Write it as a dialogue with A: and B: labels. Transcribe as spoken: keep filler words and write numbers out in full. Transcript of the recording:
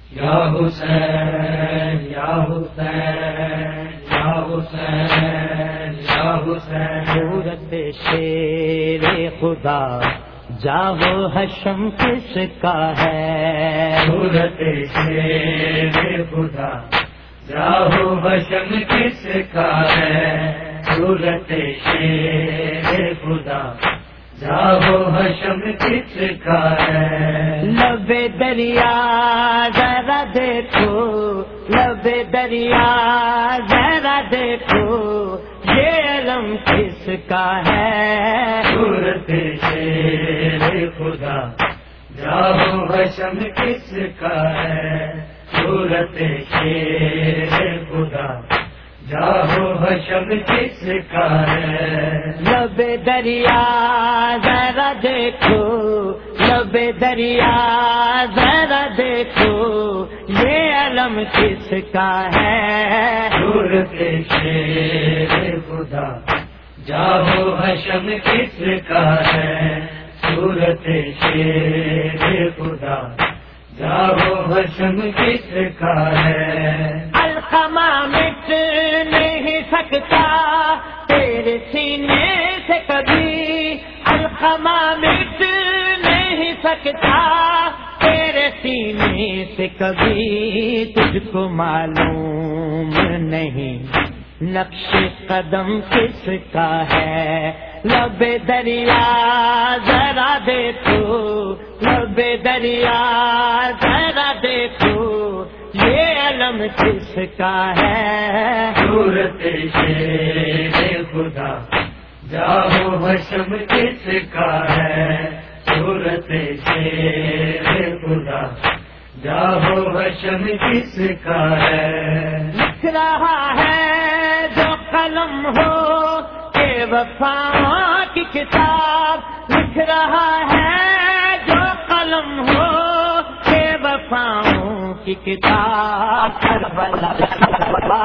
A: یا حسین یا حسین یا حسین یا حسین
B: صورت شیر خدا جاؤ حشم کس کا ہے؟
A: صورت شیر خدا جاؤ حشم کس کا ہے؟ صورت شیر خدا جاؤ حشم کس کا ہے؟
B: لب دریا ذرا دیکھو، لب دریا ذرا دیکھو، یہ علم کس کا ہے؟
A: صورت شیر خدا جاؤ حشم کس کا ہے؟ صورت شیر خدا جاؤ حشم کس کا ہے؟
B: لب دریا ذرا دیکھو، لب دریا ذرا دیکھو، یہ علم کس کا ہے؟
A: صورت شیر خدا جاؤ حشم کس کا ہے؟ صورت شیر خدا جاؤ حشم کس کا ہے؟
B: القمہ مٹ نہیں سکتا تیرے سینے سے کبھی، القمہ مٹ نہیں سکتا تیرے سینے سے کبھی، تجھ کو معلوم نہیں نقش قدم کس کا ہے؟ لب دریا ذرا دیکھو، لب دریا ذرا دیکھو، یہ علم کس کا ہے؟
A: صورت شیر خدا جاؤ حشم کس کا ہے؟ صورت شیر خدا جاؤ حشم کس کا ہے؟
B: لکھ رہا ہے جو قلم ہو کہ وفا کی کتاب، لکھ رہا ہے جو قلم ہو کہ وفاؤں کی کتاب، کربلا